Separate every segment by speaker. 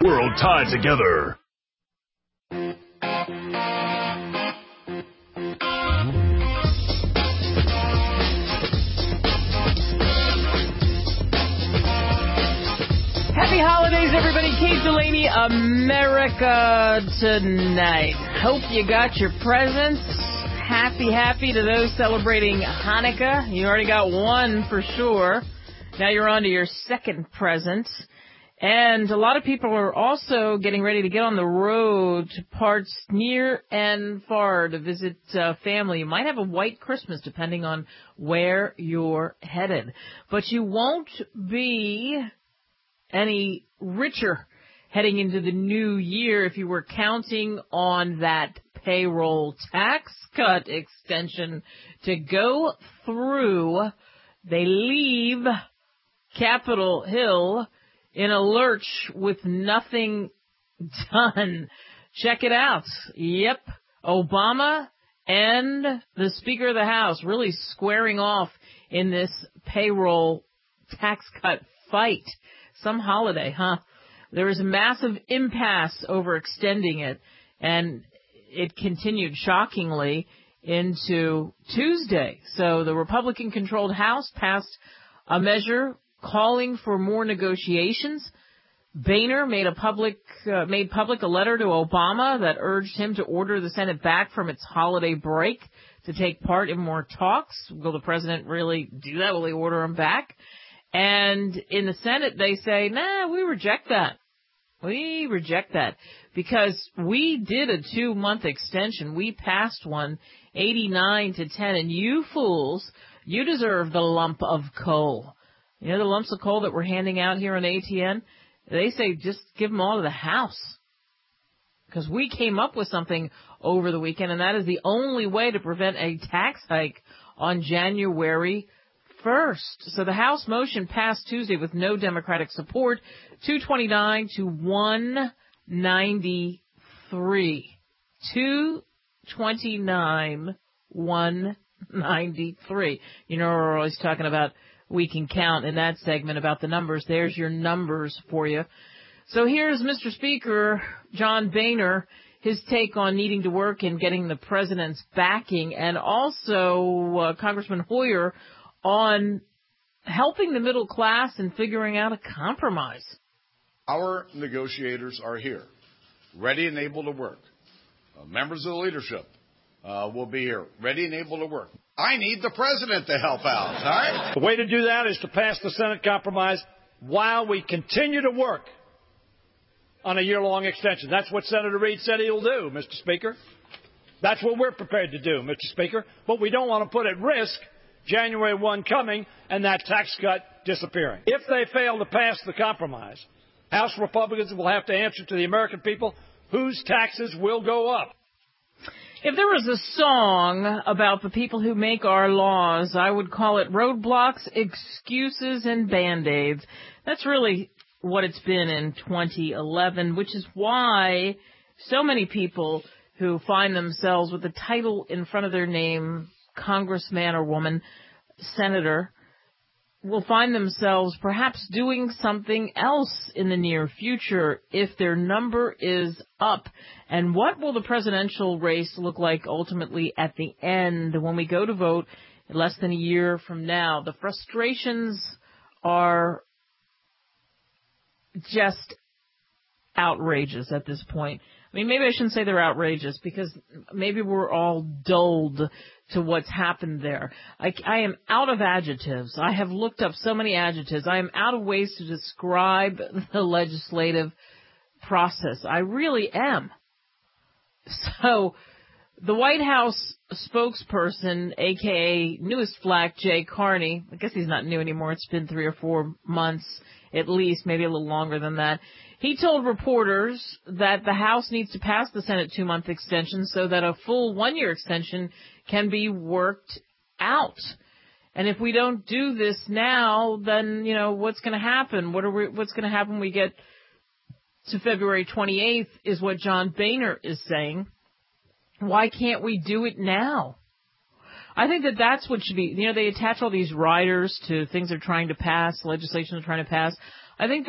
Speaker 1: world tied together.
Speaker 2: Happy holidays, everybody. Kate Delaney, America Tonight. Hope you got your presents. Happy to those celebrating Hanukkah. You already got one for sure. Now you're on to your second present. And a lot of people are also getting ready to get on the road to parts near and far to visit family. You might have a white Christmas depending on where you're headed. But you won't be any richer heading into the new year if you were counting on that payroll tax cut extension to go through. They leave Capitol Hill in a lurch with nothing done. Check it out. Yep. Obama and the Speaker of the House really squaring off in this payroll tax cut fight. Some holiday, huh? There was a massive impasse over extending it, and it continued shockingly into Tuesday. So the Republican-controlled House passed a measure calling for more negotiations. Boehner made public a letter to Obama that urged him to order the Senate back from its holiday break to take part in more talks. Will the president really do that? Will he order him back? And in the Senate, they say, nah, we reject that. We reject that because we did a 2-month extension. We passed one 89 to 10, and you fools, you deserve the lump of coal. You know the lumps of coal that we're handing out here on ATN? They say just give them all to the House because we came up with something over the weekend, and that is the only way to prevent a tax hike on January 1st. So the House motion passed Tuesday with no Democratic support, 229 to 193. 229, 193. You know, we're always talking about we can count in that segment about the numbers. There's your numbers for you. So here's Mr. Speaker John Boehner, his take on needing to work and getting the president's backing, and also Congressman Hoyer on helping the middle class and figuring out a compromise.
Speaker 3: Our negotiators are here, ready and able to work. Members of the leadership will be here, ready and able to work. I need the president to help out, all right?
Speaker 4: The way to do that is to pass the Senate compromise while we continue to work on a year-long extension. That's what Senator Reid said he'll do, Mr. Speaker. That's what we're prepared to do, Mr. Speaker. But we don't want to put at risk January 1 coming and that tax cut disappearing. If they fail to pass the compromise, House Republicans will have to answer to the American people whose taxes will go up.
Speaker 2: If there was a song about the people who make our laws, I would call it Roadblocks, Excuses, and Band-Aids. That's really what it's been in 2011, which is why so many people who find themselves with the title in front of their name, congressman or woman, senator, will find themselves perhaps doing something else in the near future if their number is up. And what will the presidential race look like ultimately at the end when we go to vote less than a year from now? The frustrations are just outrageous at this point. I mean, maybe I shouldn't say they're outrageous because maybe we're all dulled to what's happened there. I am out of adjectives. I have looked up so many adjectives. I am out of ways to describe the legislative process. I really am. So the White House spokesperson, a.k.a. newest flack, Jay Carney, I guess he's not new anymore. It's been 3 or 4 months at least, maybe a little longer than that. He told reporters that the House needs to pass the Senate 2-month extension so that a full 1-year extension can be worked out. And if we don't do this now, then, you know, what's going to happen? What's going to happen when we get to February 28th is what John Boehner is saying. Why can't we do it now? I think that that's what should be, you know, they attach all these riders to things they're trying to pass, legislation they're trying to pass. I think that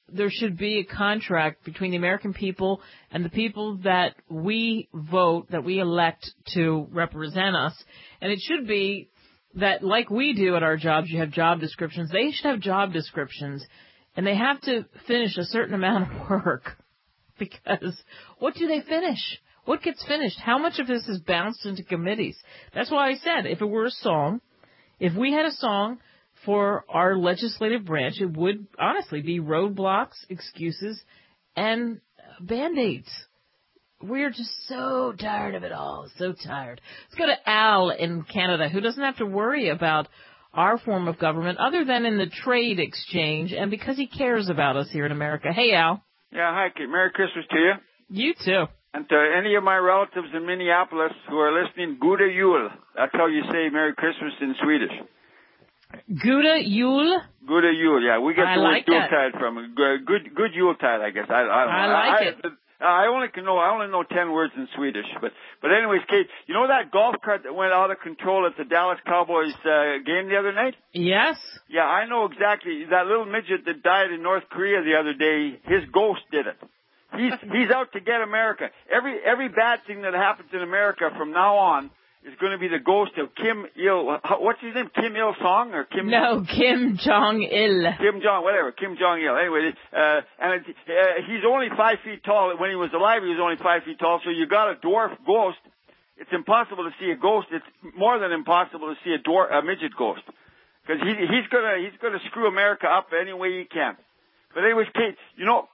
Speaker 2: there should be a contract between the American people and the people that we vote, that we elect to represent us. And it should be that, like we do at our jobs, you have job descriptions. They should have job descriptions, and they have to finish a certain amount of work. Because what do they finish? What gets finished? How much of this is bounced into committees? That's why I said, if it were a song, if we had a song for our legislative branch, it would honestly be roadblocks, excuses, and Band-Aids. We're just so tired of it all, so tired. Let's go to Al in Canada, who doesn't have to worry about our form of government other than in the trade exchange, and because he cares about us here in America. Hey, Al.
Speaker 1: Yeah, hi, Kate. Merry Christmas to you.
Speaker 2: You too.
Speaker 1: And to any of my relatives in Minneapolis who are listening, Goda Jul. That's how you say Merry Christmas in Swedish.
Speaker 2: Goda Jul?
Speaker 1: Goda Jul, yeah. We get the word
Speaker 2: like
Speaker 1: Yuletide from good Yuletide, I guess.
Speaker 2: I like it.
Speaker 1: I only know 10 words in Swedish, but anyways, Kate, you know that golf cart that went out of control at the Dallas Cowboys game the other night?
Speaker 2: Yes.
Speaker 1: Yeah, I know exactly. That little midget that died in North Korea the other day, his ghost did it. He's out to get America. Every bad thing that happens in America from now on is going to be the ghost of Kim Il. What's his name? Kim Il Sung or Kim?
Speaker 2: No, Kim Jong Il.
Speaker 1: Kim Jong Il. Anyway, he's only 5 feet tall. When he was alive, he was only 5 feet tall. So you got a dwarf ghost. It's impossible to see a ghost. It's more than impossible to see a midget ghost, because he's gonna screw America up any way he can. But anyways, Kate, you know,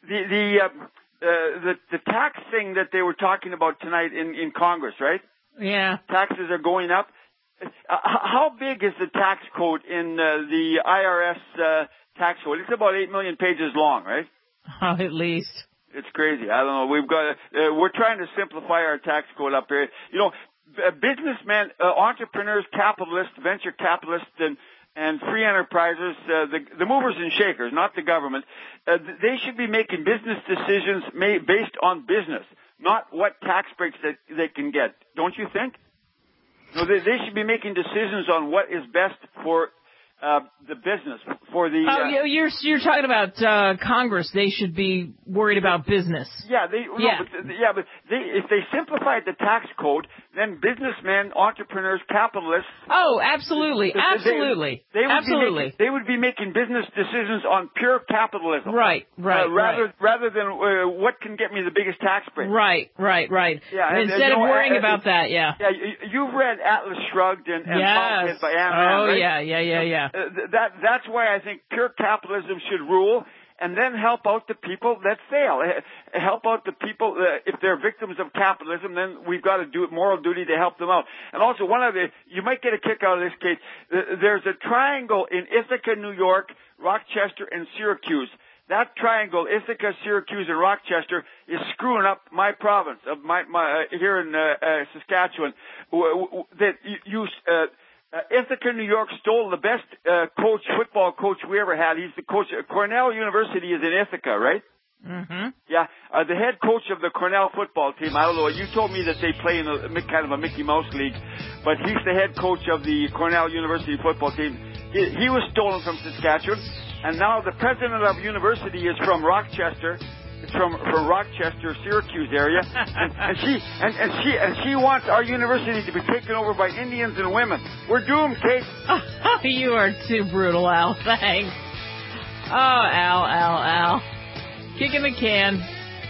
Speaker 1: the tax thing that they were talking about tonight in Congress, right?
Speaker 2: Yeah.
Speaker 1: Taxes are going up. How big is the tax code in the IRS tax code? It's about 8 million pages long, right?
Speaker 2: Oh, at least.
Speaker 1: It's crazy. I don't know. We're trying to simplify our tax code up here. You know, businessmen, entrepreneurs, capitalists, venture capitalists, and free enterprisers, the movers and shakers, not the government, they should be making business decisions based on business, not what tax breaks that they can get. Don't you think? No, they should be making decisions on what is best for the business, for the...
Speaker 2: you're talking about Congress. They should be worried about business.
Speaker 1: Yeah, but if they simplified the tax code, then businessmen, entrepreneurs, capitalists... Oh,
Speaker 2: absolutely, absolutely.
Speaker 1: They would be making business decisions on pure capitalism.
Speaker 2: Right.
Speaker 1: Rather than what can get me the biggest tax break.
Speaker 2: Right.
Speaker 1: Yeah,
Speaker 2: instead of worrying about that, yeah.
Speaker 1: Yeah, you've read Atlas Shrugged and
Speaker 2: yes.
Speaker 1: by Ayn Rand,
Speaker 2: right? Yeah.
Speaker 1: That's why I think pure capitalism should rule, and then help out the people that fail. Help out the people, if they're victims of capitalism, then we've got to do moral duty to help them out. And also, you might get a kick out of this, Kate. There's a triangle in Ithaca, New York, Rochester, and Syracuse. That triangle, Ithaca, Syracuse, and Rochester, is screwing up my province of my here in Saskatchewan. Ithaca, New York stole the best football coach we ever had. He's the coach. Cornell University is in Ithaca, right?
Speaker 2: Mm-hmm.
Speaker 1: Yeah. The head coach of the Cornell football team, I don't know, you told me that they play in kind of a Mickey Mouse league, but he's the head coach of the Cornell University football team. He was stolen from Saskatchewan, and now the president of the university is from Rochester. It's from Rochester, Syracuse area, and she wants our university to be taken over by Indians and women. We're doomed, Kate.
Speaker 2: You are too brutal, Al. Thanks. Oh, Al. Kicking the can.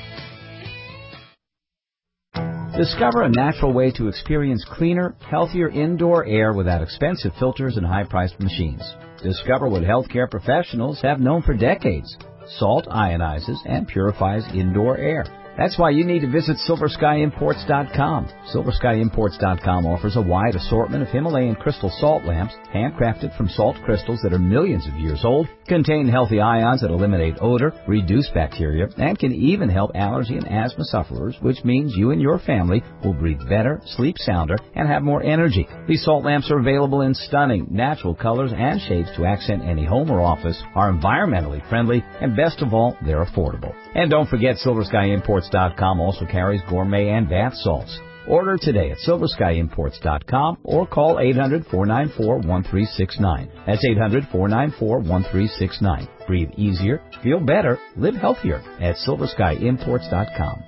Speaker 5: Discover a natural way to experience cleaner, healthier indoor air without expensive filters and high-priced machines. Discover what healthcare professionals have known for decades. Salt ionizes and purifies indoor air. That's why you need to visit SilverSkyImports.com. SilverSkyImports.com offers a wide assortment of Himalayan crystal salt lamps, handcrafted from salt crystals that are millions of years old, contain healthy ions that eliminate odor, reduce bacteria, and can even help allergy and asthma sufferers, which means you and your family will breathe better, sleep sounder, and have more energy. These salt lamps are available in stunning, natural colors and shades to accent any home or office, are environmentally friendly, and best of all, they're affordable. And don't forget, SilverSkyImports.com also carries gourmet and bath salts. Order today at SilverSkyImports.com or call 800-494-1369. That's 800-494-1369. Breathe easier, feel better, live healthier at SilverSkyImports.com.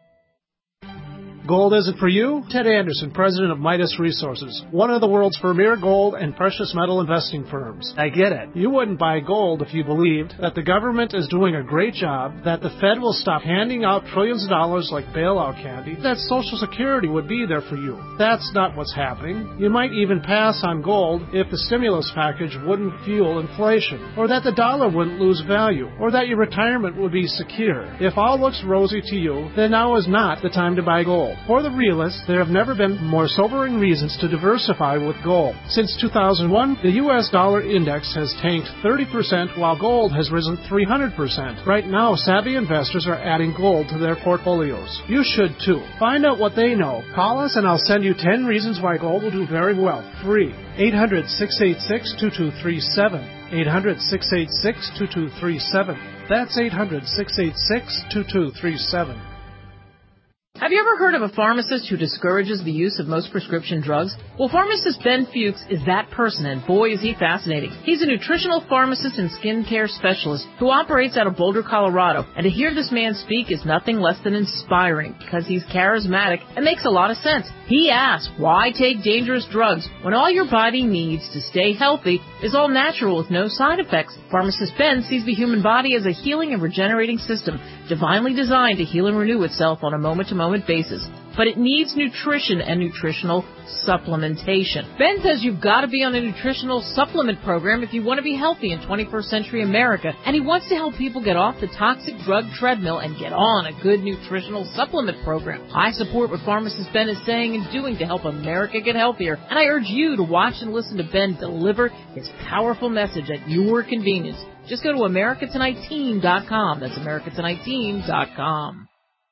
Speaker 6: Gold isn't for you? Ted Anderson, president of Midas Resources, one of the world's premier gold and precious metal investing firms. I get it. You wouldn't buy gold if you believed that the government is doing a great job, that the Fed will stop handing out trillions of dollars like bailout candy, that Social Security would be there for you. That's not what's happening. You might even pass on gold if the stimulus package wouldn't fuel inflation, or that the dollar wouldn't lose value, or that your retirement would be secure. If all looks rosy to you, then now is not the time to buy gold. For the realists, there have never been more sobering reasons to diversify with gold. Since 2001, the U.S. dollar index has tanked 30% while gold has risen 300%. Right now, savvy investors are adding gold to their portfolios. You should too. Find out what they know. Call us and I'll send you 10 reasons why gold will do very well. Free. 800-686-2237. 800-686-2237. That's 800-686-2237.
Speaker 2: Have you ever heard of a pharmacist who discourages the use of most prescription drugs? Well, pharmacist Ben Fuchs is that person, and boy, is he fascinating. He's a nutritional pharmacist and skincare specialist who operates out of Boulder, Colorado, and to hear this man speak is nothing less than inspiring because he's charismatic and makes a lot of sense. He asks, why take dangerous drugs when all your body needs to stay healthy is all natural with no side effects? Pharmacist Ben sees the human body as a healing and regenerating system, divinely designed to heal and renew itself on a moment-to-moment basis. But it needs nutrition and nutritional supplementation. Ben says you've got to be on a nutritional supplement program if you want to be healthy in 21st century America, and he wants to help people get off the toxic drug treadmill and get on a good nutritional supplement program. I support what pharmacist Ben is saying and doing to help America get healthier, and I urge you to watch and listen to Ben deliver his powerful message at your convenience. Just go to AmericaTonightTeam.com. That's AmericaTonightTeam.com.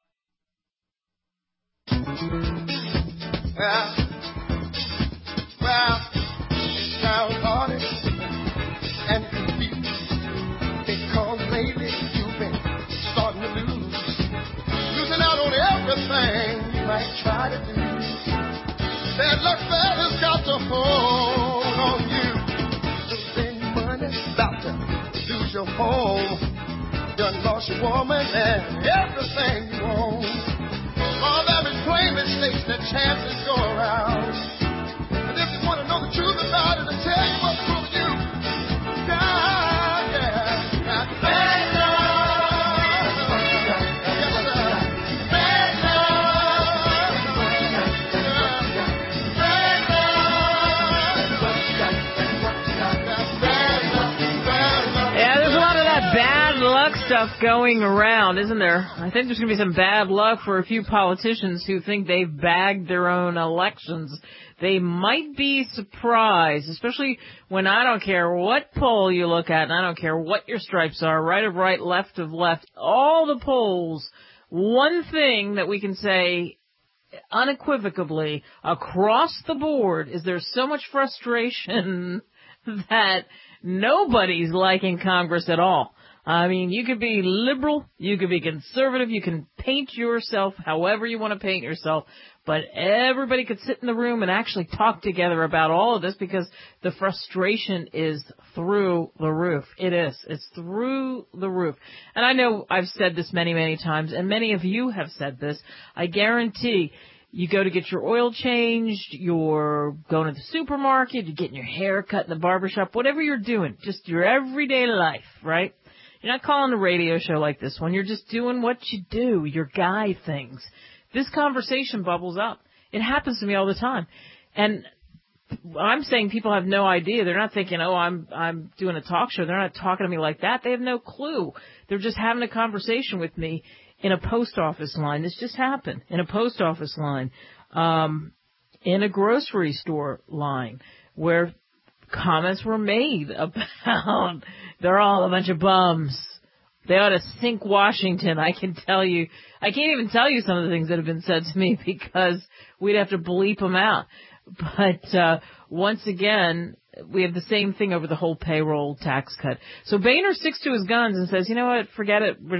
Speaker 7: Well, it sounds hard and confused because lately you've been starting to losing out on everything you might try to do. Bad luck has got to hold on you. Losing money, about to lose your home. Done lost your woman and everything you own. All that is plain mistakes that chances go around. And if you want to know the truth about it, I'll tell you what's wrong with you. Yeah, yeah. Bad love. Bad love. Bad love.
Speaker 2: Yeah, there's a lot of that bad luck stuff going around, isn't there? I think there's going to be some bad luck for a few politicians who think they've bagged their own elections. They might be surprised, especially when I don't care what poll you look at, and I don't care what your stripes are, right of right, left of left, all the polls, one thing that we can say unequivocally across the board is there's so much frustration that nobody's liking Congress at all. I mean, you could be liberal, you could be conservative, you can paint yourself however you want to paint yourself, but everybody could sit in the room and actually talk together about all of this because the frustration is through the roof. It is. It's through the roof. And I know I've said this many, many times, and many of you have said this. I guarantee you go to get your oil changed, you're going to the supermarket, you're getting your hair cut in the barbershop, whatever you're doing, just your everyday life, right? You're not calling a radio show like this one. You're just doing what you do, your guy things. This conversation bubbles up. It happens to me all the time. And I'm saying people have no idea. They're not thinking, oh, I'm doing a talk show. They're not talking to me like that. They have no clue. They're just having a conversation with me in a post office line. This just happened in a post office line, in a grocery store line where comments were made about they're all a bunch of bums. They ought to sink Washington. I can tell you. I can't even tell you some of the things that have been said to me because we'd have to bleep them out. But once again, we have the same thing over the whole payroll tax cut. So Boehner sticks to his guns and says, you know what, forget it.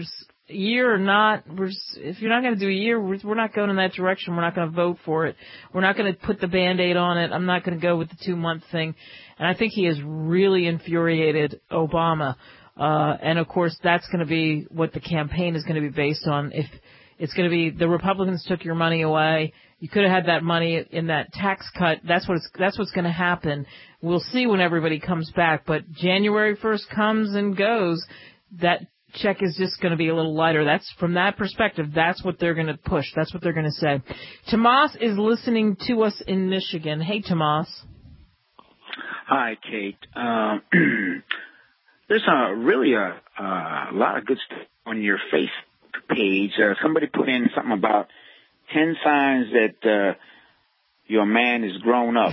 Speaker 2: year or not, if you're not going to do a year, we're not going in that direction. We're not going to vote for it. We're not going to put the Band-Aid on it. I'm not going to go with the 2-month thing. And I think he has really infuriated Obama. And, of course, that's going to be what the campaign is going to be based on. If it's going to be the Republicans took your money away, you could have had that money in that tax cut. That's what's going to happen. We'll see when everybody comes back. But January 1st comes and goes. That check is just going to be a little lighter. That's from that perspective. That's what they're going to push. That's what they're going to say. Tomas is listening to us in Michigan. Hey, Tomas.
Speaker 8: Hi, Kate. There's really a lot of good stuff on your Facebook page. Somebody put in something about 10 signs that your man is grown up.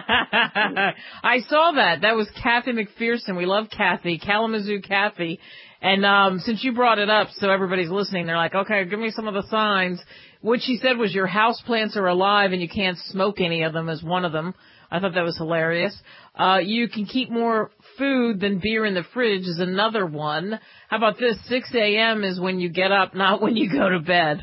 Speaker 2: I saw that. That was Kathy McPherson. We love Kathy, Kalamazoo Kathy. And since you brought it up, so everybody's listening, they're like, okay, give me some of the signs. What she said was your house plants are alive and you can't smoke any of them is one of them. I thought that was hilarious. You can keep more food than beer in the fridge is another one. How about this? 6 a.m. is when you get up, not when you go to bed.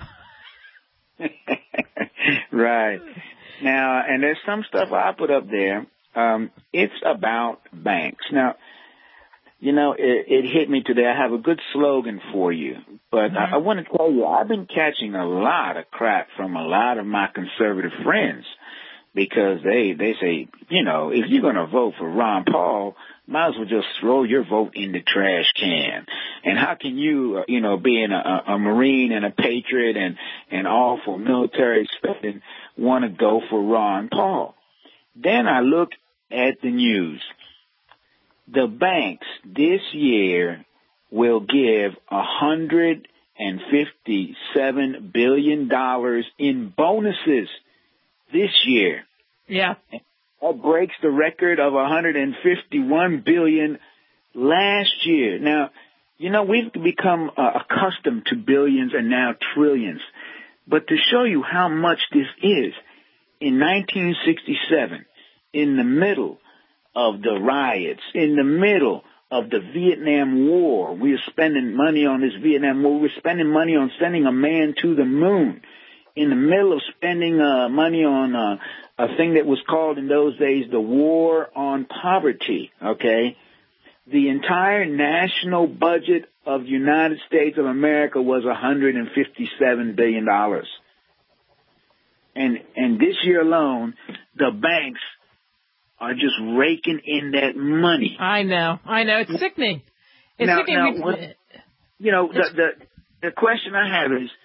Speaker 8: Right. Now, and there's some stuff I put up there. It's about banks. Now, you know, it hit me today. I have a good slogan for you, but I want to tell you, I've been catching a lot of crap from a lot of my conservative friends because they say, you know, if you're going to vote for Ron Paul, might as well just throw your vote in the trash can. And how can you, you know, being a Marine and a patriot and all for military spending, want to go for Ron Paul? Then I look at the news. The banks this year will give $157 billion in bonuses this year.
Speaker 2: Yeah.
Speaker 8: That breaks the record of $151 billion last year. Now, you know, we've become accustomed to billions and now trillions. But to show you how much this is, in 1967, in the middle of the riots, in the middle of the Vietnam War, we were spending money on this Vietnam War. We were spending money on sending a man to the moon. In the middle of spending money on a thing that was called in those days the War on Poverty, okay? The entire national budget of the United States of America was $157 billion. And this year alone, the banks are just raking in that money.
Speaker 2: I know. It's sickening. It's sickening.
Speaker 8: Now, you know, the question I have is,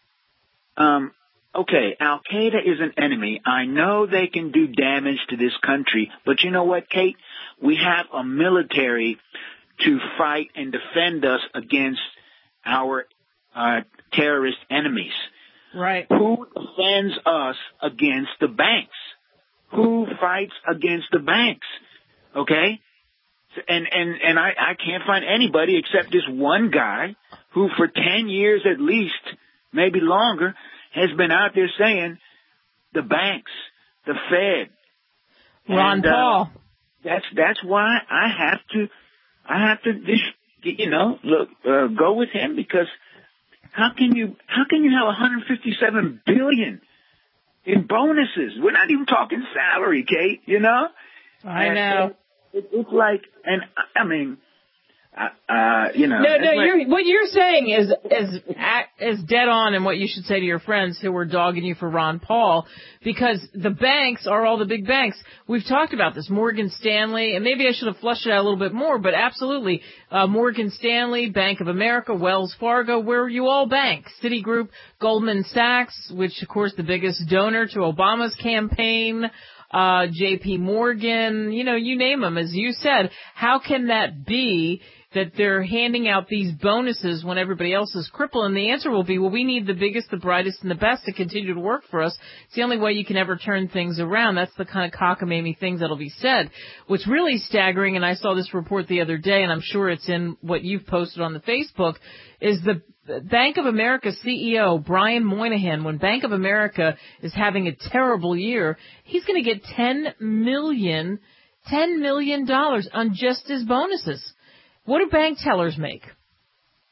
Speaker 8: okay, Al-Qaeda is an enemy. I know they can do damage to this country, but you know what, Kate? We have a military to fight and defend us against our terrorist enemies.
Speaker 2: Right.
Speaker 8: Who defends us against the banks? Who fights against the banks? Okay? And I can't find anybody except this one guy who for 10 years at least, maybe longer, has been out there saying the banks, the Fed.
Speaker 2: Ron Paul.
Speaker 8: That's why I have to you know, look, go with him, because how can you have $157 billion in bonuses? We're not even talking salary, Kate, you know?
Speaker 2: I know.
Speaker 8: It's like, and I mean, you know.
Speaker 2: No, what you're saying is dead on, and what you should say to your friends who were dogging you for Ron Paul, because the banks are all the big banks. We've talked about this, Morgan Stanley, and maybe I should have fleshed it out a little bit more, but absolutely, Morgan Stanley, Bank of America, Wells Fargo, where you all bank, Citigroup, Goldman Sachs, which of course the biggest donor to Obama's campaign, JP Morgan, you know, you name them. As you said, how can that be that they're handing out these bonuses when everybody else is crippled? And the answer will be, well, we need the biggest, the brightest, and the best to continue to work for us. It's the only way you can ever turn things around. That's the kind of cockamamie things that'll be said. What's really staggering, and I saw this report the other day, and I'm sure it's in what you've posted on the Facebook, is the Bank of America CEO, Brian Moynihan, when Bank of America is having a terrible year, he's going to get $10 million on just his bonuses. What do bank tellers make?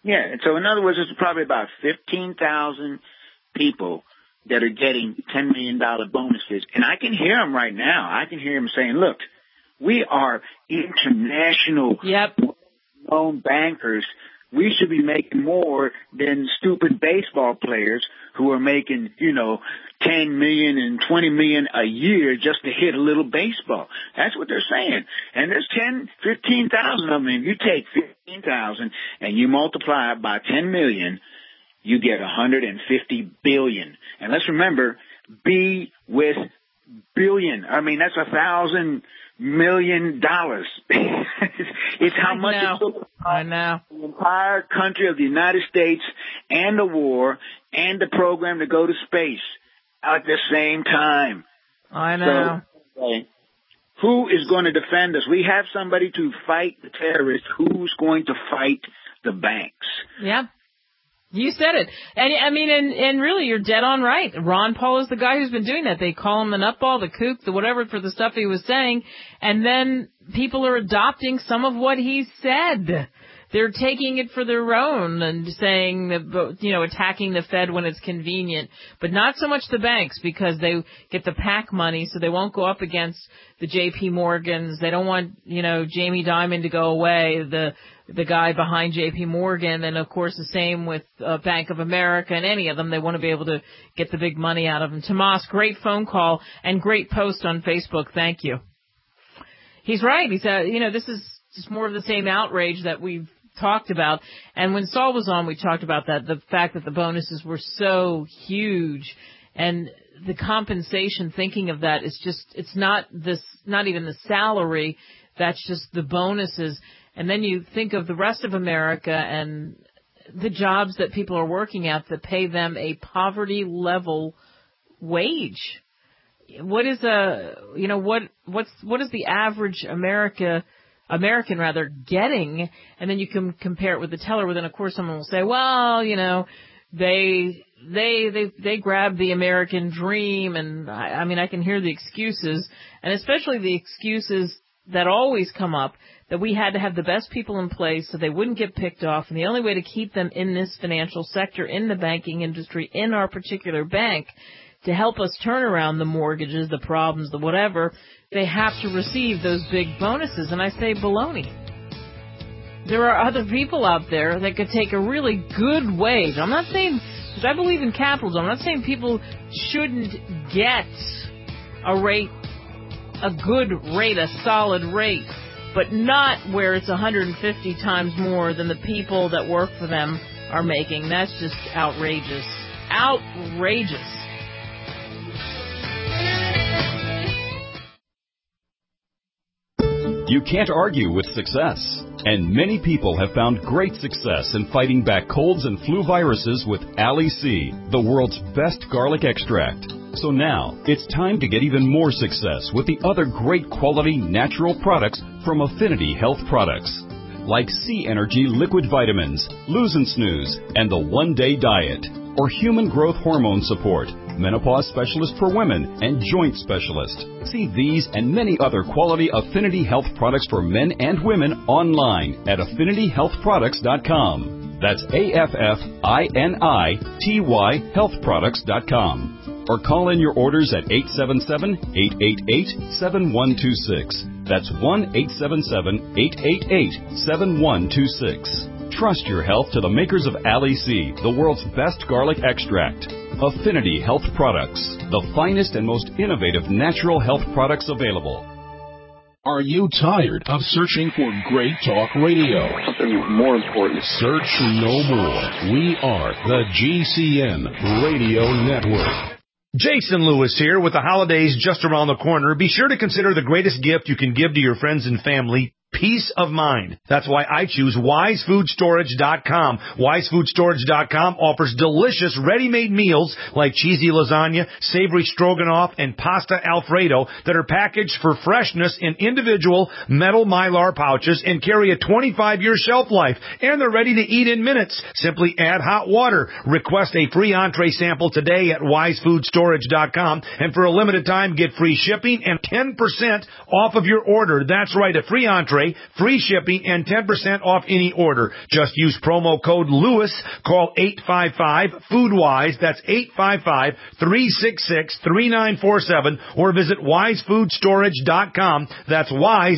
Speaker 8: Yeah, and so in other words, there's probably about 15,000 people that are getting $10 million bonuses. And I can hear them right now. I can hear them saying, look, we are international known bankers. We should be making more than stupid baseball players who are making, $10 million and $20 million a year just to hit a little baseball. That's what they're saying. And there's 15,000 of them. If you take 15,000 and you multiply it by 10 million, you get 150 billion. And let's remember, B with billion. I mean, that's $1,000 million. It's how much it took the entire country of the United States and the war and the program to go to space at the same time.
Speaker 2: I know.
Speaker 8: So, who is going to defend us? We have somebody to fight the terrorists. Who's going to fight the banks?
Speaker 2: Yeah. You said it. And I mean, and really, you're dead on right. Ron Paul is the guy who's been doing that. They call him the nutball, the kook, the whatever for the stuff he was saying. And then people are adopting some of what he said. They're taking it for their own and saying, attacking the Fed when it's convenient, but not so much the banks because they get the PAC money, so they won't go up against the J.P. Morgans. They don't want, Jamie Dimon to go away, the guy behind J.P. Morgan, and of course the same with Bank of America and any of them. They want to be able to get the big money out of them. Tomas, great phone call and great post on Facebook. Thank you. He's right. He said, this is just more of the same outrage that we've talked about. And when Saul was on, we talked about that, the fact that the bonuses were so huge and the compensation, thinking of that is just, it's not even the salary. That's just the bonuses. And then you think of the rest of America and the jobs that people are working at that pay them a poverty level wage. What is what is the average American getting? And then you can compare it with the teller. Well, then of course someone will say, well, they grabbed the American dream. And I can hear the excuses, and especially the excuses that always come up, that we had to have the best people in place so they wouldn't get picked off. And the only way to keep them in this financial sector, in the banking industry, in our particular bank, to help us turn around the mortgages, the problems, the whatever, they have to receive those big bonuses. And I say baloney. There are other people out there that could take a really good wage. I'm not saying, because I believe in capitalism, I'm not saying people shouldn't get a good rate, a solid rate, but not where it's 150 times more than the people that work for them are making. That's just outrageous. Outrageous.
Speaker 9: You can't argue with success. And many people have found great success in fighting back colds and flu viruses with Ali C, the world's best garlic extract. So now, it's time to get even more success with the other great quality natural products from Affinity Health Products, like C Energy Liquid Vitamins, Lose and Snooze, and the One Day Diet, or Human Growth Hormone Support, Menopause Specialist for Women, and Joint Specialist. See these and many other quality Affinity Health products for men and women online at AffinityHealthProducts.com. That's AFFINITY healthproducts.com. Or call in your orders at 877-888-7126. That's 1-877-888-7126. Trust your health to the makers of Ali C, the world's best garlic extract. Affinity Health Products, the finest and most innovative natural health products available.
Speaker 10: Are you tired of searching for great talk radio?
Speaker 11: Something more important.
Speaker 10: Search no more. We are the GCN Radio Network.
Speaker 12: Jason Lewis here. With the holidays just around the corner, be sure to consider the greatest gift you can give to your friends and family: peace of mind. That's why I choose WiseFoodStorage.com. WiseFoodStorage.com offers delicious ready-made meals like cheesy lasagna, savory stroganoff, and pasta Alfredo that are packaged for freshness in individual metal Mylar pouches and carry a 25-year shelf life. And they're ready to eat in minutes. Simply add hot water. Request a free entree sample today at WiseFoodStorage.com. And for a limited time, get free shipping and 10% off of your order. That's right, a free entree display, free shipping, and 10% off any order. Just use promo code Lewis. Call 855-FOODWISE. That's 855-366-3947. Or visit WiseFoodStorage.com. That's Wise,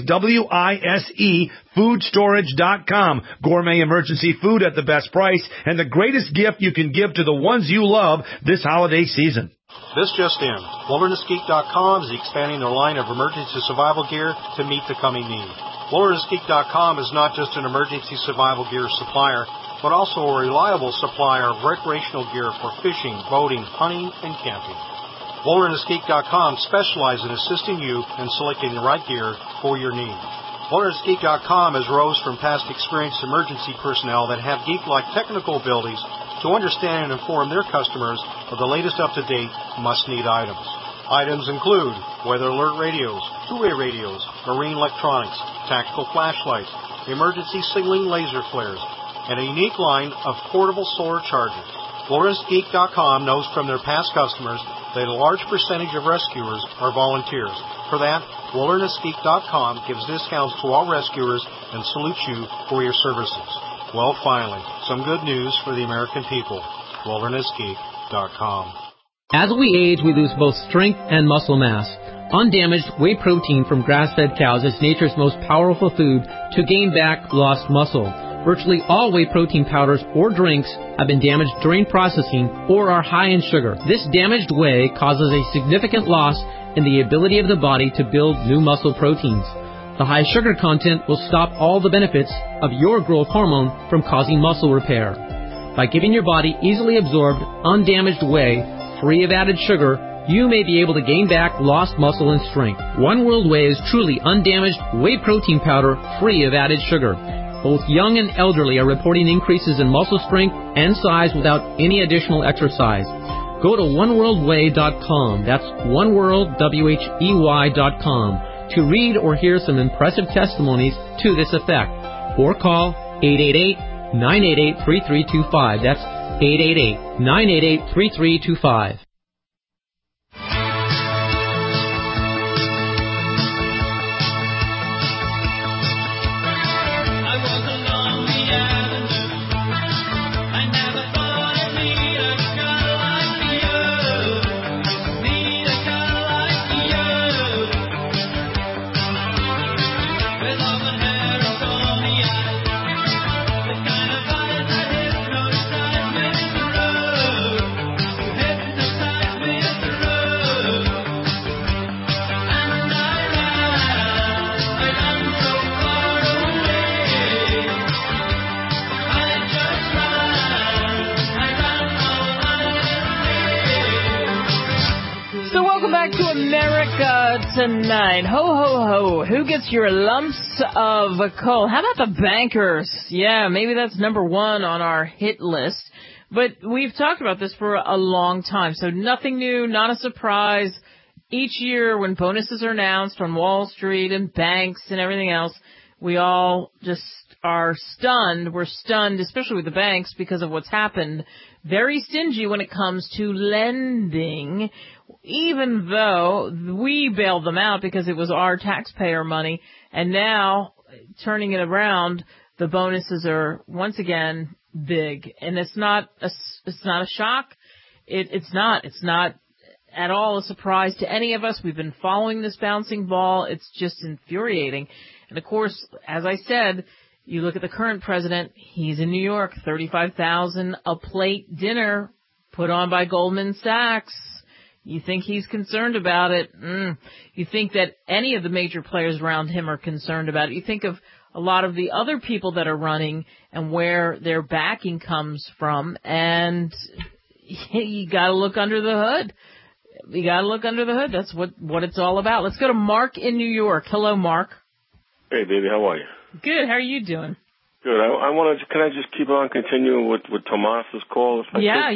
Speaker 12: W-I-S-E, foodstorage.com. Gourmet emergency food at the best price and the greatest gift you can give to the ones you love this holiday season.
Speaker 11: This just in. WildernessGeek.com is expanding their line of emergency survival gear to meet the coming need. WildernessGeek.com is not just an emergency survival gear supplier, but also a reliable supplier of recreational gear for fishing, boating, hunting, and camping. WildernessGeek.com specializes in assisting you in selecting the right gear for your needs. WildernessGeek.com has rose from past experienced emergency personnel that have geek-like technical abilities to understand and inform their customers of the latest up-to-date must-need items. Items include weather alert radios, two-way radios, marine electronics, tactical flashlights, emergency signaling laser flares, and a unique line of portable solar chargers. WildernessGeek.com knows from their past customers that a large percentage of rescuers are volunteers. For that, WildernessGeek.com gives discounts to all rescuers and salutes you for your services. Well, finally, some good news for the American people. WildernessGeek.com.
Speaker 13: As we age, we lose both strength and muscle mass. Undamaged whey protein from grass-fed cows is nature's most powerful food to gain back lost muscle. Virtually all whey protein powders or drinks have been damaged during processing or are high in sugar. This damaged whey causes a significant loss in the ability of the body to build new muscle proteins. The high sugar content will stop all the benefits of your growth hormone from causing muscle repair. By giving your body easily absorbed, undamaged whey, free of added sugar, you may be able to gain back lost muscle and strength. One World Whey is truly undamaged whey protein powder, free of added sugar. Both young and elderly are reporting increases in muscle strength and size without any additional exercise. Go to oneworldwhey.com. That's oneworldwhey.com to read or hear some impressive testimonies to this effect. Or call 888-988-3325. That's 888-988-3325.
Speaker 2: Tonight, ho, ho, ho, who gets your lumps of coal? How about the bankers? Yeah, maybe that's number one on our hit list. But we've talked about this for a long time, so nothing new, not a surprise. Each year when bonuses are announced on Wall Street and banks and everything else, we all just are stunned. We're stunned, especially with the banks, because of what's happened. Very stingy when it comes to lending, even though we bailed them out because it was our taxpayer money. And now, turning it around, the bonuses are once again big. And it's not a shock. It's not at all a surprise to any of us. We've been following this bouncing ball. It's just infuriating. And of course, as I said, you look at the current president, he's in New York, $35,000 a plate dinner put on by Goldman Sachs. You think he's concerned about it? You think that any of the major players around him are concerned about it? You think of a lot of the other people that are running and where their backing comes from, and you got to look under the hood. You got to look under the hood. That's what it's all about. Let's go to Mark in New York. Hello, Mark.
Speaker 14: Hey, baby, how are you?
Speaker 2: Good. How are you doing?
Speaker 14: Good. Can I just keep on continuing with Tomas's call?
Speaker 2: Yeah.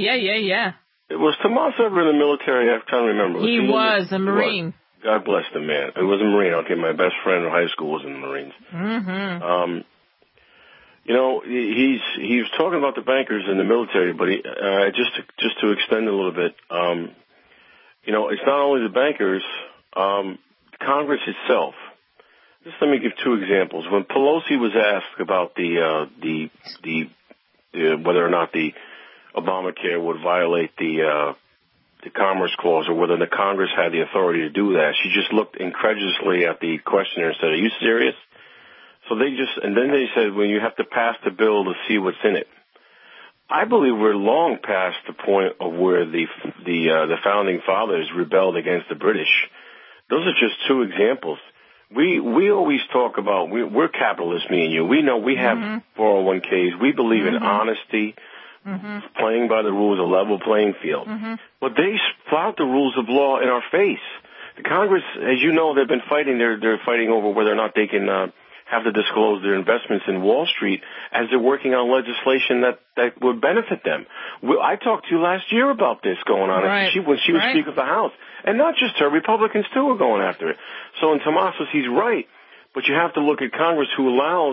Speaker 14: Was Tomas ever in the military? I'm trying to remember.
Speaker 2: He was a Marine.
Speaker 14: God bless the man. He was a Marine. Okay, my best friend in high school was in the Marines.
Speaker 2: Mm-hmm.
Speaker 14: He was talking about the bankers in the military, but just to extend a little bit, it's not only the bankers, Congress itself. Just let me give two examples. When Pelosi was asked about whether or not the Obamacare would violate the Commerce Clause or whether the Congress had the authority to do that, she just looked incredulously at the questioner and said, "Are you serious?" So and then they said, "Well, you have to pass the bill to see what's in it." I believe we're long past the point of where the founding fathers rebelled against the British. Those are just two examples. We always talk about we're capitalists, me and you. We know we have 401ks. We believe in honesty, playing by the rules, a level playing field. But they flout the rules of law in our face. The Congress, as you know, they've been fighting. They're fighting over whether or not they can have to disclose their investments in Wall Street as they're working on legislation that would benefit them. I talked to you last year about this going on when she was Speaker of the House. And not just her, Republicans too are going after it. So in Tomasos, he's right. But you have to look at Congress who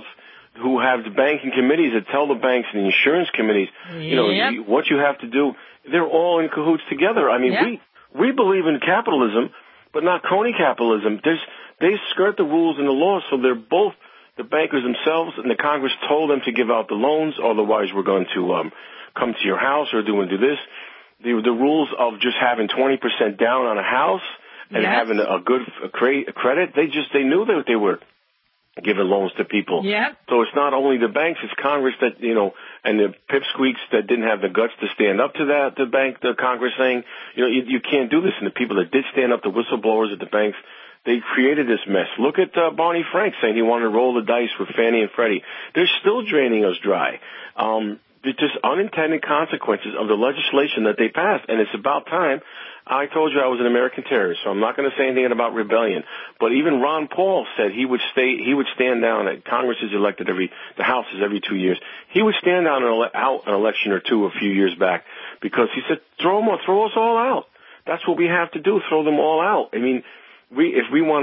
Speaker 14: have the banking committees that tell the banks and the insurance committees, what you have to do. They're all in cahoots together. I mean, we believe in capitalism, but not crony capitalism. They skirt the rules and the laws, so they're both the bankers themselves, and the Congress told them to give out the loans, otherwise we're going to come to your house or do this. The rules of just having 20% down on a house and having a good credit, they knew that they were giving loans to people. Yeah. So it's not only the banks, it's Congress that, and the pipsqueaks that didn't have the guts to stand up to that, the Congress saying, you can't do this. And the people that did stand up, the whistleblowers at the banks, they created this mess. Look at Barney Frank saying he wanted to roll the dice with Fannie and Freddie. They're still draining us dry. It's just unintended consequences of the legislation that they passed, and it's about time. I told you I was an American terrorist, so I'm not going to say anything about rebellion. But even Ron Paul said he would stand down. Congress is elected the House is every 2 years. He would stand down out an election or two a few years back because he said, throw us all out. That's what we have to do, throw them all out. I mean, if we want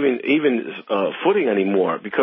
Speaker 14: even footing anymore, because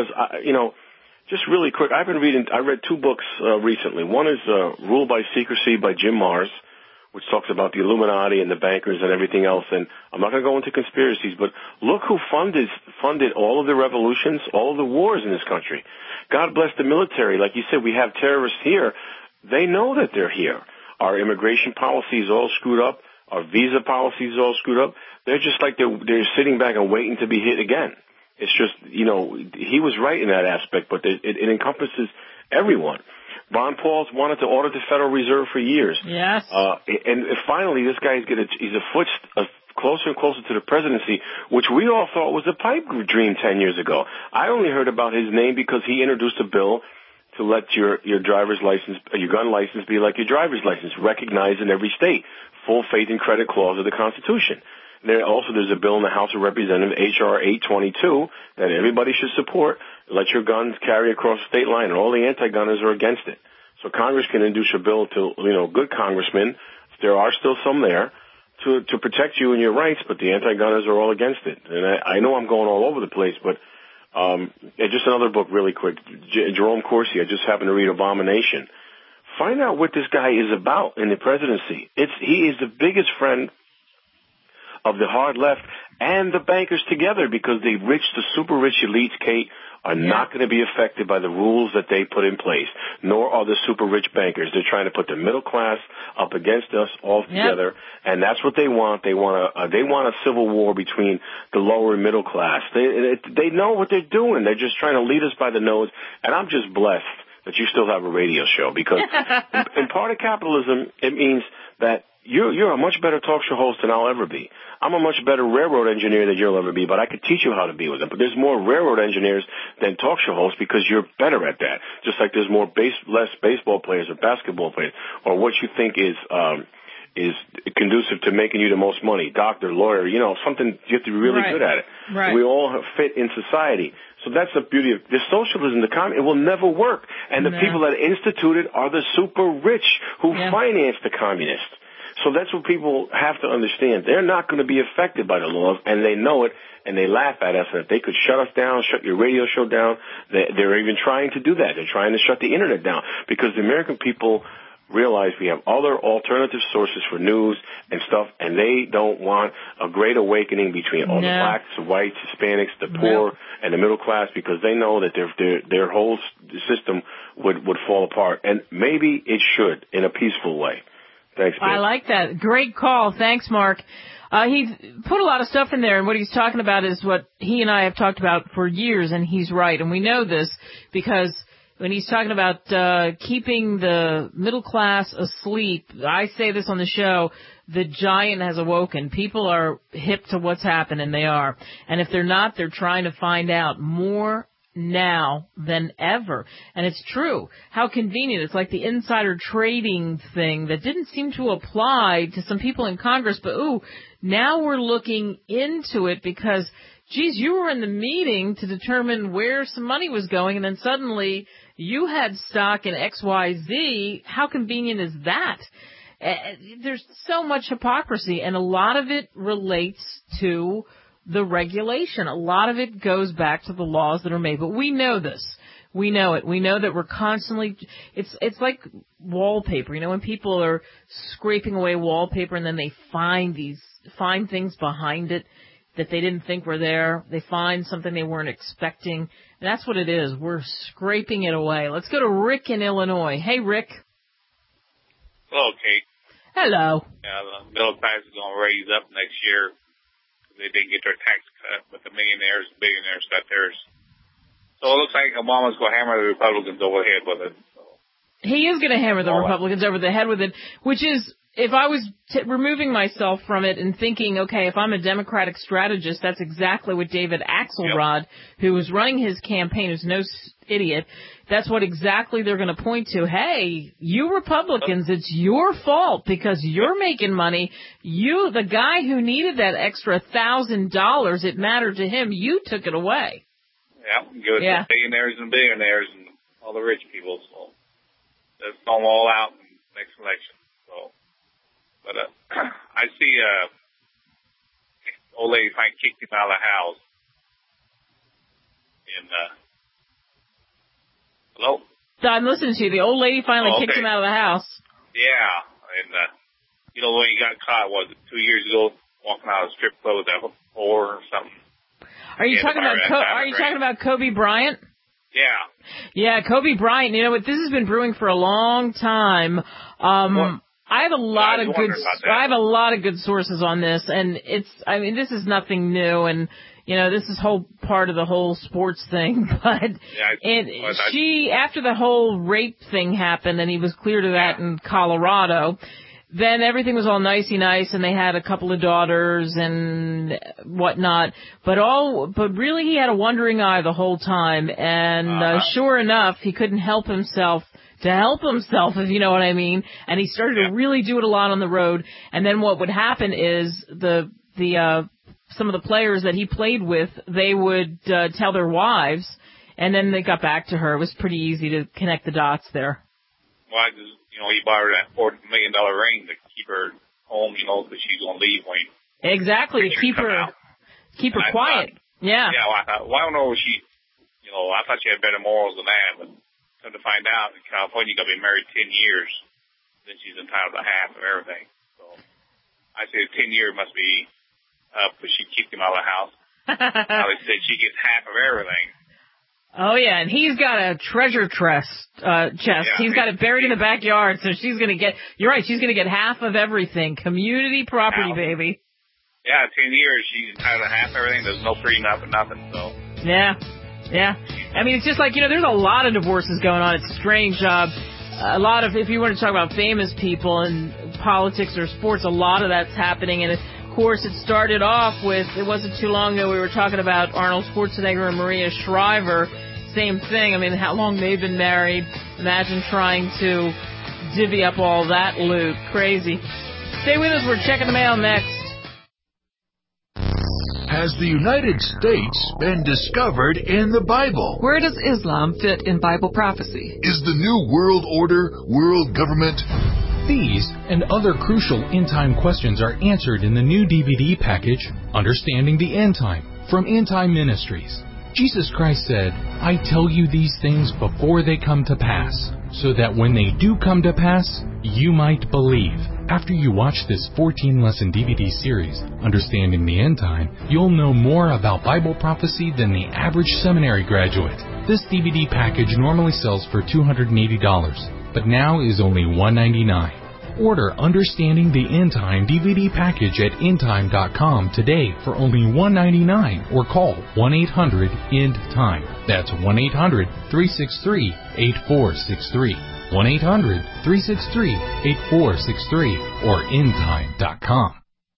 Speaker 14: just really quick, I read two books recently. One is Rule by Secrecy by Jim Marrs, which talks about the Illuminati and the bankers and everything else. And I'm not going to go into conspiracies, but look who funded all of the revolutions, all of the wars in this country. God bless the military. Like you said, we have terrorists here. They know that they're here. Our immigration policy is all screwed up. Our visa policy is all screwed up. They're just like they're sitting back and waiting to be hit again. It's just, he was right in that aspect, but it encompasses everyone. Ron Paul's wanted to audit the Federal Reserve for years. Yes. And finally, this guy he's a foot closer and closer to the presidency, which we all thought was a pipe dream 10 years ago. I only heard about his name because he introduced a bill to let your driver's license, your gun license be like your driver's license, recognized in every state. Full faith and credit clause of the Constitution. There's a bill in the House of Representatives, H.R. 822, that everybody should support. Let your guns carry across the state line, and all the anti-gunners are against it. So Congress can introduce a bill to, good congressmen, there are still some there, to protect you and your rights, but the anti-gunners are all against it. And I know I'm going all over the place, but just another book really quick. Jerome Corsi, I just happened to read Abomination. Find out what this guy is about in the presidency. He is the biggest friend of the hard left and the bankers together, because the super rich elites, Kate, are not going to be affected by the rules that they put in place, nor are the super rich bankers. They're trying to put the middle class up against us all together, and that's what they want. They want a civil war between the lower and middle class. They know what they're doing. They're just trying to lead us by the nose, and I'm just blessed that you still have a radio show, because in part of capitalism, it means that you're a much better talk show host than I'll ever be. I'm a much better railroad engineer than you'll ever be, but I could teach you how to be with them. But there's more railroad engineers than talk show hosts, because you're better at that. Just like there's less baseball players or basketball players, or what you think is conducive to making you the most money. Doctor, lawyer, something you have to be really good at it. Right. We all fit in society. So that's the beauty of the socialism, the communism. It will never work. And the people that institute it are the super rich who finance the communists. So that's what people have to understand. They're not going to be affected by the laws, and they know it, and they laugh at us. And if they could shut us down, shut your radio show down, they're even trying to do that. They're trying to shut the Internet down, because the American people realize we have other alternative sources for news and stuff, and they don't want a great awakening between all the blacks, the whites, Hispanics, the poor, and the middle class, because they know that their whole system would fall apart. And maybe it should in a peaceful way. Thanks, man.
Speaker 2: I like that. Great call. Thanks, Mark. He put a lot of stuff in there, and what he's talking about is what he and I have talked about for years, and he's right. And we know this because when he's talking about keeping the middle class asleep, I say this on the show, the giant has awoken. People are hip to what's happening, they are. And if they're not, they're trying to find out more now than ever. And it's true. How convenient. It's like the insider trading thing that didn't seem to apply to some people in Congress, but now we're looking into it because, geez, you were in the meeting to determine where some money was going, and then suddenly you had stock in XYZ. How convenient is that? There's so much hypocrisy, and a lot of it relates to the regulation. A lot of it goes back to the laws that are made. But we know this. We know it. We know that we're constantly, it's like wallpaper. You know, when people are scraping away wallpaper and then they find things behind it that they didn't think were there. They find something they weren't expecting. And that's what it is. We're scraping it away. Let's go to Rick in Illinois. Hey, Rick.
Speaker 15: Hello, Kate.
Speaker 2: Hello.
Speaker 15: The middle class is going to raise up next year. They didn't get their tax cut, but the millionaires and billionaires got theirs. So it looks like Obama's going to hammer the Republicans over the head with it.
Speaker 2: He is going to hammer the Republicans over the head with it, which is, if I was removing myself from it and thinking, okay, if I'm a Democratic strategist, that's exactly what David Axelrod, who was running his campaign, who's no idiot, that's what exactly they're going to point to. Hey, you Republicans, it's your fault because you're making money. You, the guy who needed that extra $1,000, it mattered to him. You took it away.
Speaker 15: Yeah, give it to billionaires and billionaires and all the rich people. So let's throw them all out in the next election. So, but I see old lady finally kicked him out of the house. And hello?
Speaker 2: I'm listening to you. The old lady finally kicked him out of the house.
Speaker 15: Yeah, and you know when he got caught, was it 2 years ago, walking out of a strip club with that whore or something?
Speaker 2: Are you talking about Kobe Bryant?
Speaker 15: Yeah.
Speaker 2: Yeah, Kobe Bryant. You know what? This has been brewing for a long time. I have a lot of good sources on this, and this is nothing new, and this is whole part of the whole sports thing. But after the whole rape thing happened, and he was cleared of that in Colorado, then everything was all nicey nice, and they had a couple of daughters and whatnot. But really, he had a wandering eye the whole time, and sure enough, he couldn't help himself. If you know what I mean. And he started to really do it a lot on the road. And then what would happen is some of the players that he played with, they would tell their wives, and then they got back to her. It was pretty easy to connect the dots there.
Speaker 15: Well, he bought her that $40 million ring to keep her home, because she's going to leave when
Speaker 2: exactly, to keep her quiet. Yeah.
Speaker 15: Yeah, well, I don't know if she, I thought she had better morals than that, but come to find out, in California, you're going to be married 10 years, then she's entitled to half of everything. So I say 10 years must be up, but she kicked him out of the house. Now they said she gets half of everything.
Speaker 2: Oh, yeah, and he's got a treasure chest. He's got it buried in the backyard, so she's going to get, you're right, she's going to get half of everything. Community property, baby.
Speaker 15: Yeah, 10 years, she's entitled to half of everything. There's no prenup and nothing, so.
Speaker 2: Yeah. I mean, it's just like, there's a lot of divorces going on. It's a strange job. A lot of, if you want to talk about famous people in politics or sports, a lot of that's happening. And, of course, it started off with, it wasn't too long ago, we were talking about Arnold Schwarzenegger and Maria Shriver. Same thing. I mean, how long they've been married. Imagine trying to divvy up all that loot. Crazy. Stay with us. We're checking the mail next.
Speaker 16: Has the United States been discovered in the Bible?
Speaker 17: Where does Islam fit in Bible prophecy?
Speaker 16: Is the New World Order world government?
Speaker 18: These and other crucial end-time questions are answered in the new DVD package, Understanding the End Time, from End Time Ministries. Jesus Christ said, "I tell you these things before they come to pass, so that when they do come to pass, you might believe." After you watch this 14-lesson DVD series, Understanding the End Time, you'll know more about Bible prophecy than the average seminary graduate. This DVD package normally sells for $280, but now is only $199. Order Understanding the End Time DVD package at endtime.com today for only $199 or call 1-800-END-TIME. That's 1-800-363-8463. 1-800-363-8463 or endtime.com.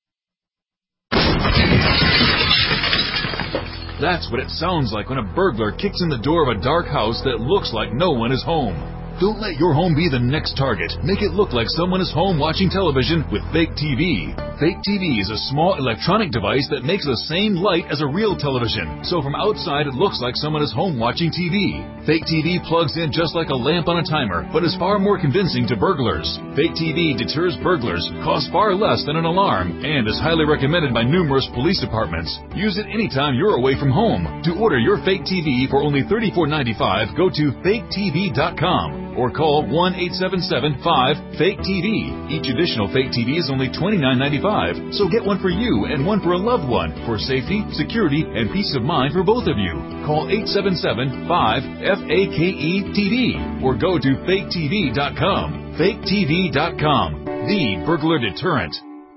Speaker 19: That's what it sounds like when a burglar kicks in the door of a dark house that looks like no one is home. Don't let your home be the next target. Make it look like someone is home watching television with Fake TV. Fake TV is a small electronic device that makes the same light as a real television. So from outside, it looks like someone is home watching TV. Fake TV plugs in just like a lamp on a timer, but is far more convincing to burglars. Fake TV deters burglars, costs far less than an alarm, and is highly recommended by numerous police departments. Use it anytime you're away from home. To order your Fake TV for only $34.95, go to faketv.com. or call 1-877-5-FAKE-TV. Each additional Fake TV is only $29.95, so get one for you and one for a loved one for safety, security, and peace of mind for both of you. Call 877-5-FAKE-TV or go to faketv.com. faketv.com, the burglar deterrent.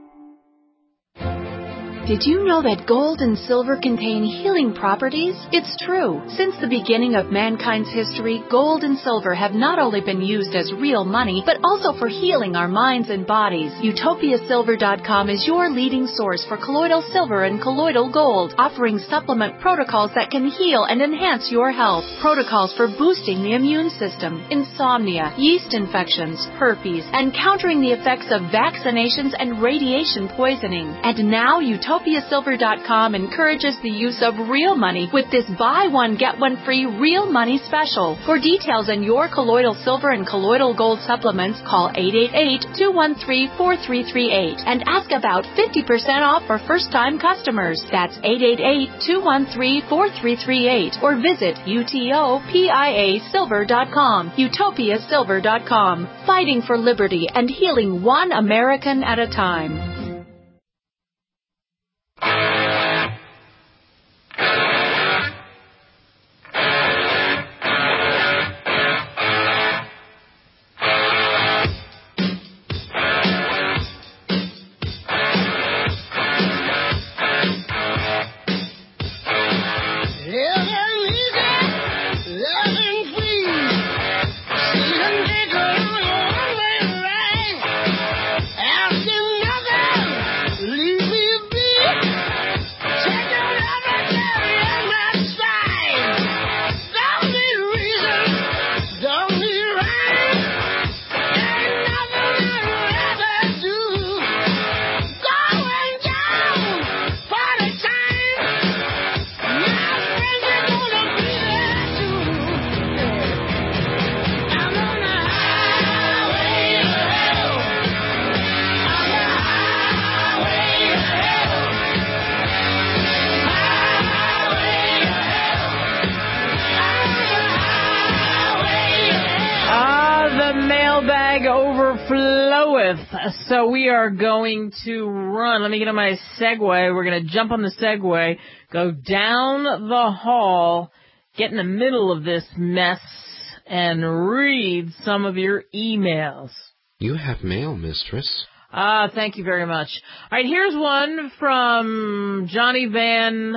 Speaker 20: Did you know that gold and silver contain healing properties? It's true. Since the beginning of mankind's history, gold and silver have not only been used as real money, but also for healing our minds and bodies. UtopiaSilver.com is your leading source for colloidal silver and colloidal gold, offering supplement protocols that can heal and enhance your health. Protocols for boosting the immune system, insomnia, yeast infections, herpes, and countering the effects of vaccinations and radiation poisoning. And now UtopiaSilver.com encourages the use of real money with this buy one, get one free real money special. For details on your colloidal silver and colloidal gold supplements, call 888-213-4338 and ask about 50% off for first-time customers. That's 888-213-4338 or visit UTOPIASilver.com. UtopiaSilver.com. Fighting for liberty and healing one American at a time.
Speaker 2: So we are going to run. Let me get on my Segway. We're going to jump on the Segway, go down the hall, get in the middle of this mess, and read some of your emails.
Speaker 21: You have mail, mistress.
Speaker 2: Thank you very much. All right, here's one from Johnny Von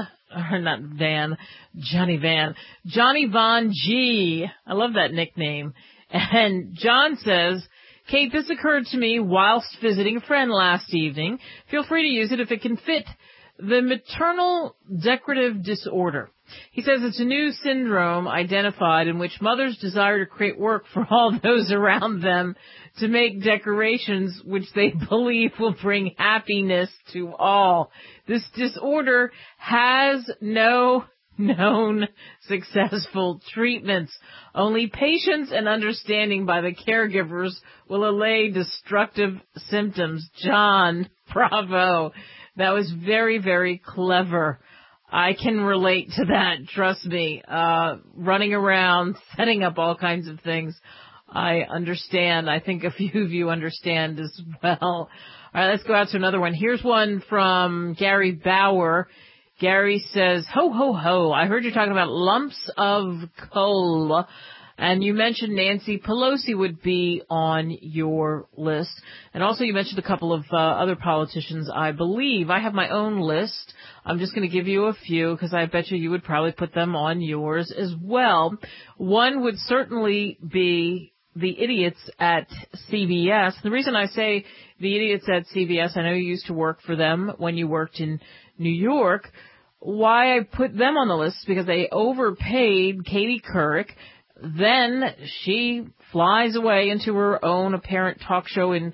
Speaker 2: G. I love that nickname. And John says, Kate, this occurred to me whilst visiting a friend last evening. Feel free to use it if it can fit. The maternal decorative disorder. He says it's a new syndrome identified in which mothers desire to create work for all those around them to make decorations which they believe will bring happiness to all. This disorder has no known successful treatments. Only patience and understanding by the caregivers will allay destructive symptoms. John, bravo. That was very, very clever. I can relate to that. Trust me. Running around, setting up all kinds of things. I understand. I think a few of you understand as well. All right, let's go out to another one. Here's one from Gary Bauer. Gary says, ho, ho, ho. I heard you talking about lumps of coal, and you mentioned Nancy Pelosi would be on your list. And also you mentioned a couple of other politicians, I believe. I have my own list. I'm just going to give you a few because I bet you would probably put them on yours as well. One would certainly be the idiots at CBS. The reason I say the idiots at CBS, I know you used to work for them when you worked in New York. Why I put them on the list is because they overpaid Katie Couric. Then she flies away into her own apparent talk show in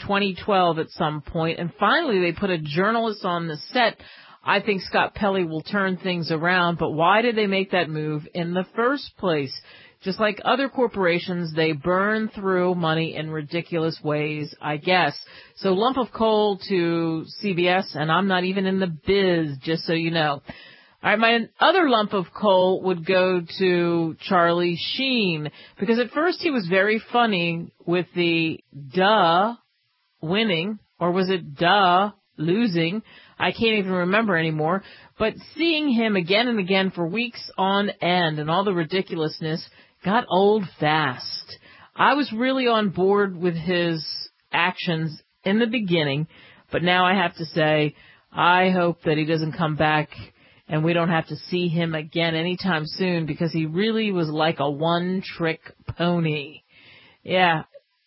Speaker 2: 2012 at some point. And finally, they put a journalist on the set. I think Scott Pelley will turn things around. But why did they make that move in the first place? Just like other corporations, they burn through money in ridiculous ways, I guess. So lump of coal to CBS, and I'm not even in the biz, just so you know. All right, my other lump of coal would go to Charlie Sheen, because at first he was very funny with the duh winning, or was it duh losing? I can't even remember anymore. But seeing him again and again for weeks on end and all the ridiculousness got old fast. I was really on board with his actions in the beginning, but now I have to say, I hope that he doesn't come back and we don't have to see him again anytime soon, because he really was like a one-trick pony. Yeah,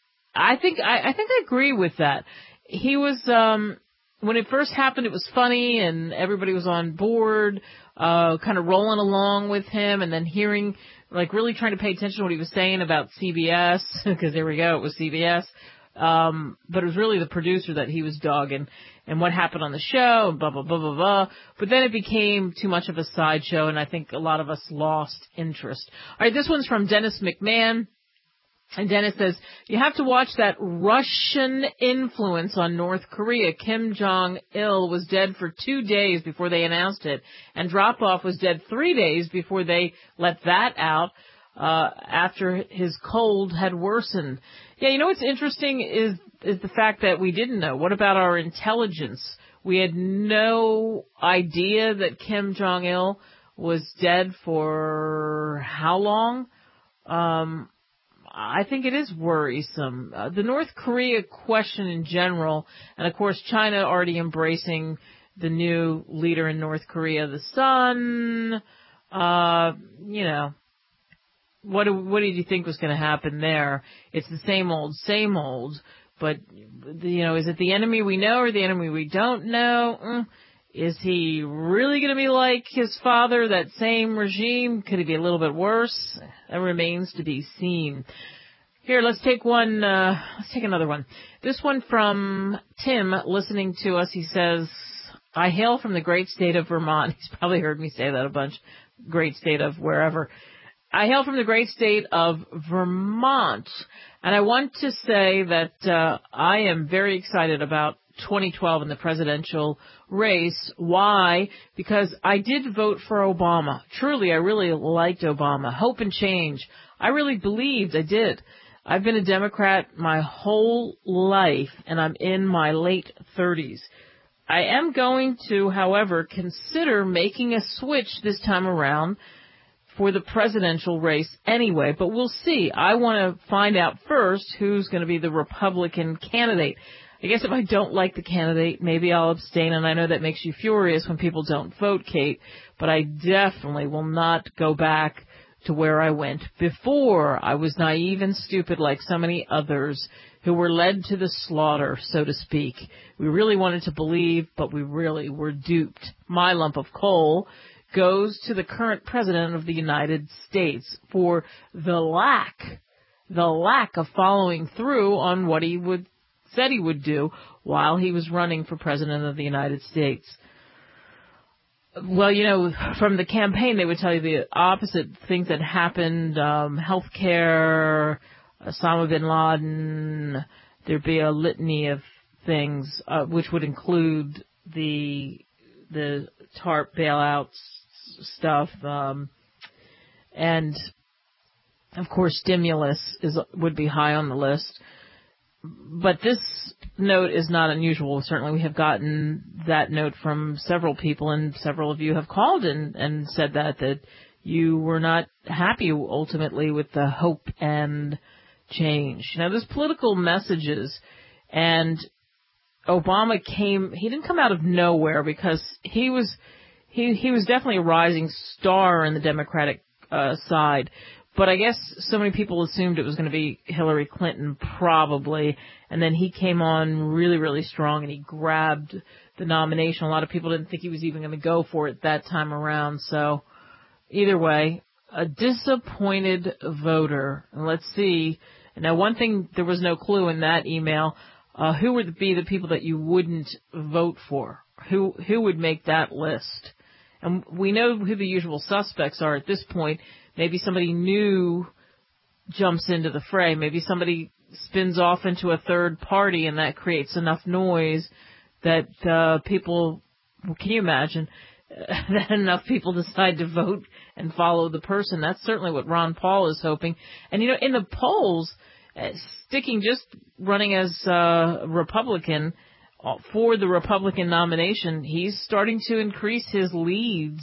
Speaker 2: I think I agree with that. He was, when it first happened, it was funny and everybody was on board, kind of rolling along with him, and then hearing, like, really trying to pay attention to what he was saying about CBS, because there we go, it was CBS. But it was really the producer that he was dogging and what happened on the show and blah, blah, blah, blah, blah. But then it became too much of a sideshow, and I think a lot of us lost interest. All right, this one's from Dennis McMahon. And Dennis says, you have to watch that Russian influence on North Korea. Kim Jong-il was dead for 2 days before they announced it, and Drop-Off was dead 3 days before they let that out, after his cold had worsened. Yeah, you know what's interesting is the fact that we didn't know. What about our intelligence? We had no idea that Kim Jong-il was dead for how long? I think it is worrisome. The North Korea question in general, and of course China already embracing the new leader in North Korea, the son, you know, what did you think was going to happen there? It's the same old, but, you know, is it the enemy we know or the enemy we don't know? Is he really going to be like his father, that same regime? Could he be a little bit worse? That remains to be seen. Here, let's take another one. This one from Tim, listening to us. He says, I hail from the great state of Vermont. He's probably heard me say that a bunch. Great state of wherever. I hail from the great state of Vermont. And I want to say that I am very excited about 2012 in the presidential race. Why? Because I did vote for Obama. Truly, I really liked Obama. Hope and change. I really believed I did. I've been a Democrat my whole life, and I'm in my late 30s. I am going to, however, consider making a switch this time around for the presidential race anyway, but we'll see. I want to find out first who's going to be the Republican candidate. I guess if I don't like the candidate, maybe I'll abstain, and I know that makes you furious when people don't vote, Kate, but I definitely will not go back to where I went before. I was naive and stupid like so many others who were led to the slaughter, so to speak. We really wanted to believe, but we really were duped. My lump of coal goes to the current president of the United States for the lack of following through on what he said he would do while he was running for president of the United States. Well, you know, from the campaign, they would tell you the opposite things that happened, healthcare, Osama bin Laden. There'd be a litany of things, which would include the the TARP bailout stuff, and of course stimulus would be high on the list. But this note is not unusual. Certainly we have gotten that note from several people, and several of you have called and said that you were not happy ultimately with the hope and change. Now, there's political messages, and Obama he didn't come out of nowhere, because he was definitely a rising star in the Democratic side. But I guess so many people assumed it was going to be Hillary Clinton, probably, and then he came on really, really strong, and he grabbed the nomination. A lot of people didn't think he was even going to go for it that time around. So either way, a disappointed voter. And let's see. Now, one thing, there was no clue in that email. Who would be the people that you wouldn't vote for? Who would make that list? And we know who the usual suspects are at this point. Maybe somebody new jumps into the fray. Maybe somebody spins off into a third party, and that creates enough noise that people, can you imagine, that enough people decide to vote and follow the person. That's certainly what Ron Paul is hoping. And, in the polls, running as Republican for the Republican nomination, he's starting to increase his leads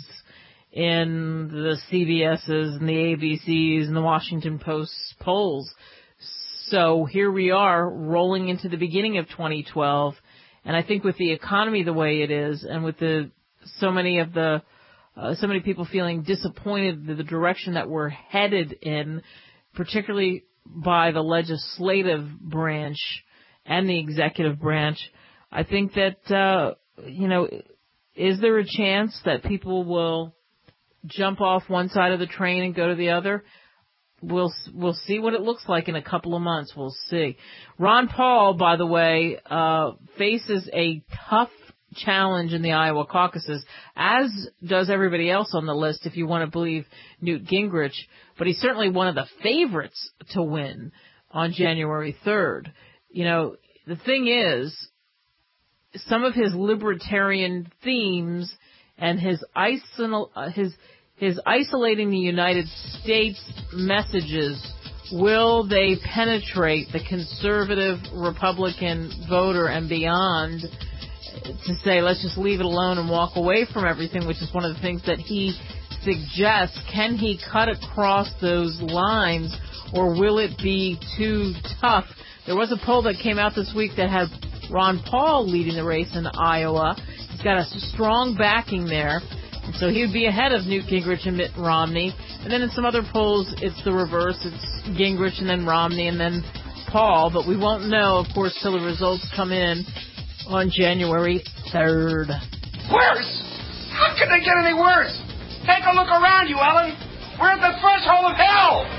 Speaker 2: in the CBS's and the ABC's and the Washington Post's polls. So here we are rolling into the beginning of 2012, and I think with the economy the way it is, and with so many people feeling disappointed in the direction that we're headed in, particularly by the legislative branch and the executive branch, I think that is there a chance that people will jump off one side of the train and go to the other? We'll see what it looks like in a couple of months. We'll see. Ron Paul, by the way, faces a tough challenge in the Iowa caucuses, as does everybody else on the list, if you want to believe Newt Gingrich. But he's certainly one of the favorites to win on January 3rd. The thing is, some of his libertarian themes and his isolating the United States messages, will they penetrate the conservative Republican voter and beyond to say, let's just leave it alone and walk away from everything, which is one of the things that he suggests. Can he cut across those lines, or will it be too tough? There was a poll that came out this week that had Ron Paul leading the race in Iowa. He's got a strong backing there. So he would be ahead of Newt Gingrich and Mitt Romney. And then in some other polls, it's the reverse. It's Gingrich and then Romney and then Paul. But we won't know, of course, till the results come in on January 3rd.
Speaker 3: Worse? How could they get any worse? Take a look around you, Ellen. We're at the threshold of hell.